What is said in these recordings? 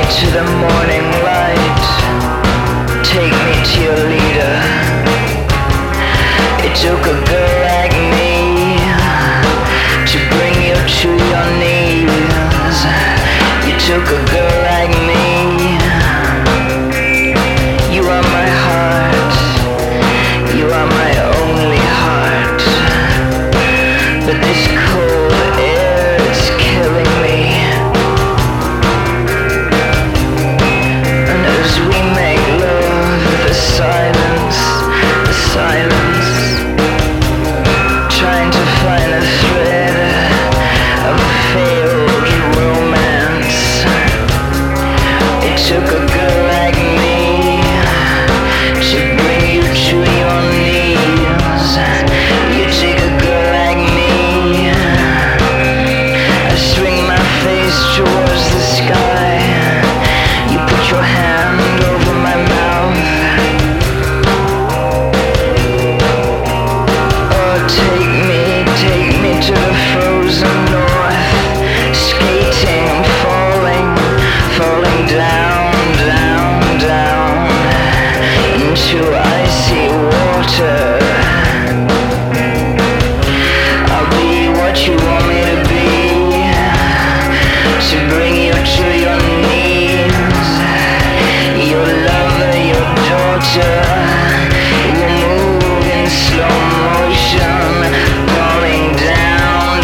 to the morning light. Take me to your leader. It took a girl like me to bring you to your knees. You took a girl like me. You are my heart. You are my only heart. But this cold air is killing me. And as we make love, the silence, trying to find a thread of a failed romance. It took a girl like me to bring you to your knees. You take a girl like me. I swing my face towards the sky. You put your hand over my mouth. Oh, take me to the frozen north. Skating, falling down, down into icy water. I'll be what you want me to be, to bring you to your knees. Your lover, your daughter, will move in slow motion, falling down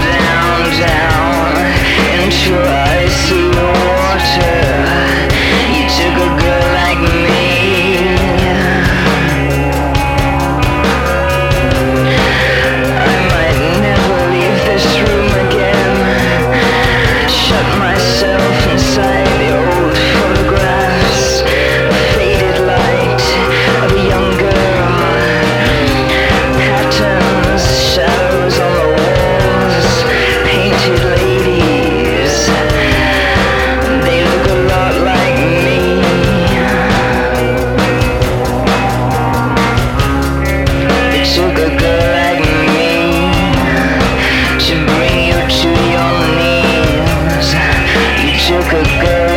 into icy water. You took a girl like me. I might never leave this room again. Shut myself inside the old photographs. The faded light of a young girl. Patterns, shadows on the walls. Painted ladies. They look a lot like me. It took a girl like me to bring you to your knees. You took a girl